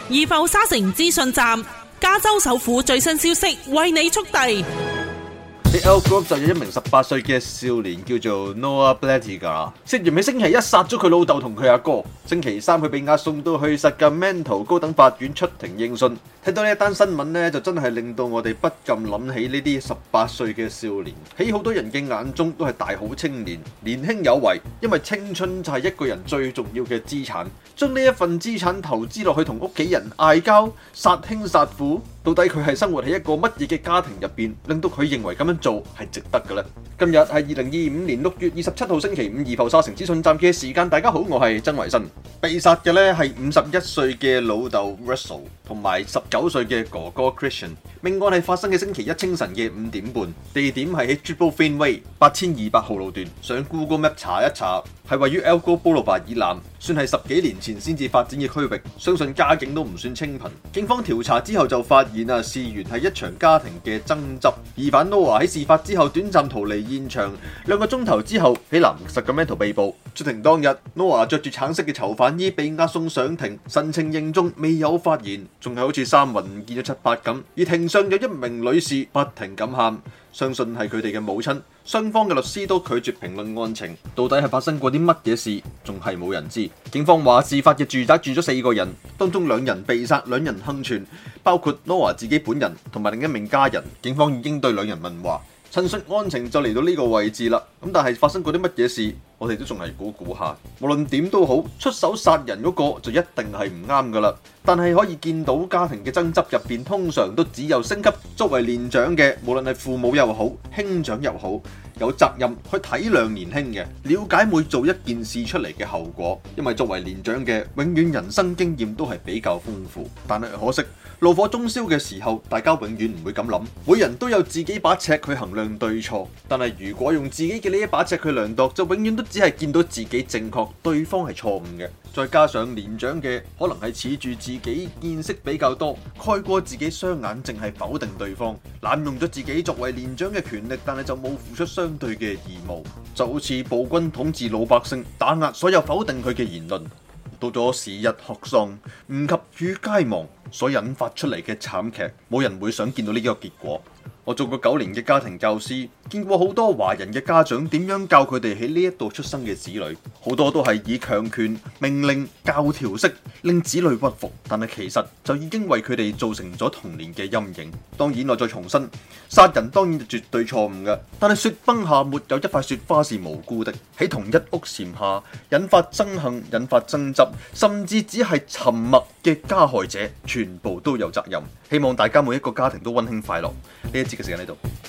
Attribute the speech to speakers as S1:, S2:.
S1: 怡浮沙城資訊站，加州首府最新消息為你速遞。
S2: The L Group 就有一名18歲嘅少年叫做 Noah Blattiger， 涉嫌喺星期一殺咗佢老豆同佢阿哥。星期三佢被押送到去 Sacramento 高等法院出庭應訊。睇到呢一單新聞呢，就真係令到我哋不禁諗起呢啲18歲嘅少年，喺好多人嘅眼中都係大好青年，年輕有為，因為青春就係一個人最重要嘅資產。將呢一份資產投資落去同屋企人嗌交、殺兄殺父，到底佢係生活喺一個乜嘢嘅家庭入邊，令到佢認為咁樣做係值得嘅呢？今日係2025年6月27號星期五，怡浮沙城資訊站嘅時間。大家好，我係曾維新。被殺嘅呢係51歲嘅老豆 Russell 同埋19歲嘅哥哥 Christian。命案係發生嘅星期一清晨嘅5點半，地點係喺 Triple Fane Way 8200號路段。上 Google Map 查一查，係位於 Elko Boulevard 以南，算係10幾年前先至發展嘅區域，相信家境都唔算清貧。警方調查之後就發現事源係一場家庭嘅爭執。疑犯 Noah 喺事發之後短暫逃離現場，2個鐘頭之後喺南 Sacramento 被捕。出庭當日 ，Noah 着住橙色嘅囚犯衣被押送上庭，神情凝重，未有發言，仲係好似三魂唔見咗七魄咁。而庭上有一名女士不停咁喊，相信係佢哋嘅母親。雙方嘅律師都拒絕評論案情，到底係發生過啲乜嘢事，仲係冇人知。警方話事發嘅住宅住咗4個人，當中2人被殺，2人幸存，包括 Noah 自己本人同埋另一名家人。警方已經對2人問話，陳述案情就嚟到呢個位置啦。咁但係發生過啲乜嘢事，我哋都仲係估下。無論點都好，出手殺人嗰個就一定係唔啱噶啦。但係可以見到家庭嘅爭執入邊，通常都只有升級。作為年長嘅，無論係父母又好，兄長又好，有責任去體諒年輕嘅，了解每做一件事出嚟嘅後果。因為作為年長嘅，永遠人生經驗都係比較豐富。但係可惜，怒火中燒嘅時候，大家永遠唔會咁諗。每人都有自己把尺去衡量對錯，但係如果用自己嘅呢一把尺去量度，就永遠都只係見到自己正確，對方係錯誤嘅。再加上年長嘅可能係恃住自己見識比較多，蓋過自己雙眼，淨係否定對方，濫用咗自己作為年長嘅權力，但係就冇付出相對嘅義務，就好似暴君統治老百姓，打壓所有否定佢嘅言論。到咗時日學喪，唔及與皆亡，所引發出嚟嘅慘劇，冇人會想見到呢個結果。我做過9年嘅家庭教師，見過好多華人嘅家長點樣教佢哋喺呢一度出生嘅子女，好多都係以強權、命令、教條式令子女屈服，但係其實就已經為佢哋造成咗童年嘅陰影。當然我再重申，殺人當然絕對錯誤嘅，但係雪崩下沒有一塊雪花是無辜的。喺同一屋檐下引發憎恨、引發爭執，甚至只係沉默嘅加害者，全部都有責任。希望大家每一個家庭都溫馨快樂。呢一節嘅時間喺度。